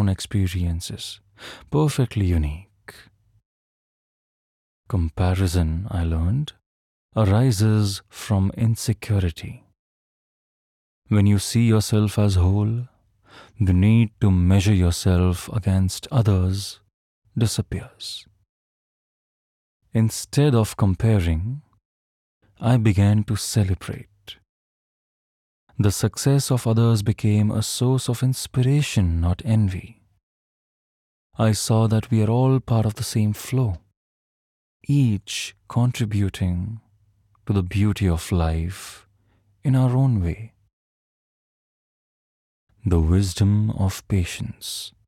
experiences, perfectly unique. Comparison, I learned, arises from insecurity. When you see yourself as whole, the need to measure yourself against others disappears. Instead of comparing, I began to celebrate. The success of others became a source of inspiration, not envy. I saw that we are all part of the same flow, each contributing to the beauty of life in our own way. The wisdom of patience.